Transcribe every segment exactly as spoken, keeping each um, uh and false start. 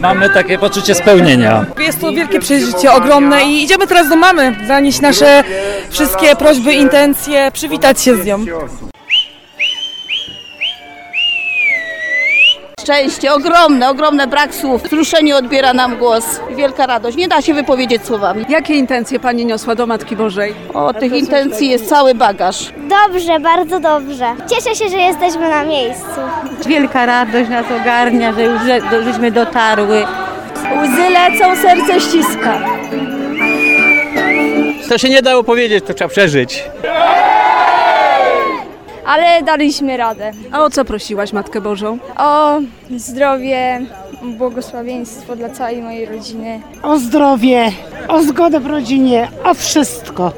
Mamy takie poczucie spełnienia. Jest to wielkie przeżycie, ogromne i idziemy teraz do mamy, zanieść nasze wszystkie prośby, intencje, przywitać się z nią. Szczęście, ogromne, ogromne, brak słów. Wzruszenie odbiera nam głos. Wielka radość, nie da się wypowiedzieć słowami. Jakie intencje Pani niosła do Matki Bożej? O, tych intencji jest cały bagaż. Dobrze, bardzo dobrze. Cieszę się, że jesteśmy na miejscu. Wielka radość nas ogarnia, że już do, żeśmy dotarły. Łzy lecą, serce ściska. To się nie dało powiedzieć, to trzeba przeżyć. Ale daliśmy radę. A o co prosiłaś Matkę Bożą? O zdrowie, błogosławieństwo dla całej mojej rodziny. O zdrowie, o zgodę w rodzinie, o wszystko.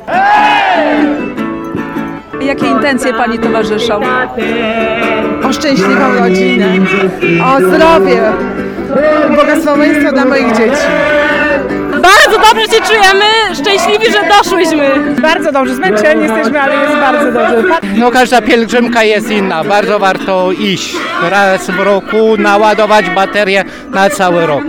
Jakie intencje Pani towarzyszą? O szczęśliwą rodzinę, o zdrowie, błogosławieństwo dla moich dzieci. Bardzo dobrze się czujemy, szczęśliwi, że doszłyśmy. Bardzo dobrze, zmęczeni jesteśmy, ale jest bardzo dobrze. No każda pielgrzymka jest inna, bardzo warto iść raz w roku, naładować baterię na cały rok.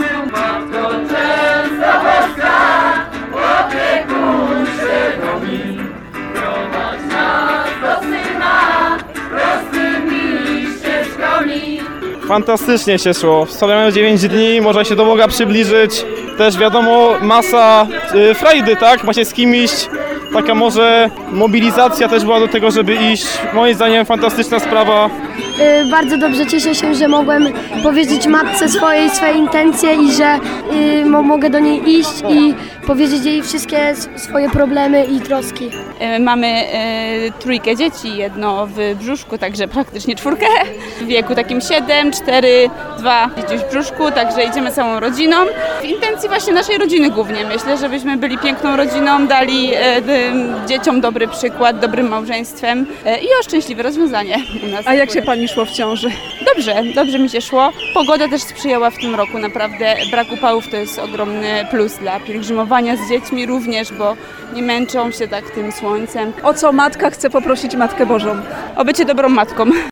Fantastycznie się szło. Wstawiamy dziewięć dni, można się do Boga przybliżyć. Też wiadomo, masa y, frajdy, tak? Właśnie z kimś. Taka może mobilizacja też była do tego, żeby iść. Moim zdaniem fantastyczna sprawa. Yy, bardzo dobrze, cieszę się, że mogłem powiedzieć matce swojej, swoje intencje i że yy, mo- mogę do niej iść i powiedzieć jej wszystkie swoje problemy i troski. Mamy e, trójkę dzieci, jedno w brzuszku, także praktycznie czwórkę. W wieku takim siedem, cztery, dwa gdzieś w brzuszku, także idziemy całą rodziną. W intencji właśnie naszej rodziny głównie. Myślę, żebyśmy byli piękną rodziną, dali e, d, dzieciom dobry przykład, dobrym małżeństwem e, i o szczęśliwe rozwiązanie u nas. A jak się Pani szło w ciąży? Dobrze, dobrze mi się szło. Pogoda też sprzyjała w tym roku, naprawdę brak upałów to jest ogromny plus dla pielgrzymowania z dziećmi również, bo nie męczą się tak tym słońcem. O co matka chce poprosić Matkę Bożą? O bycie dobrą matką.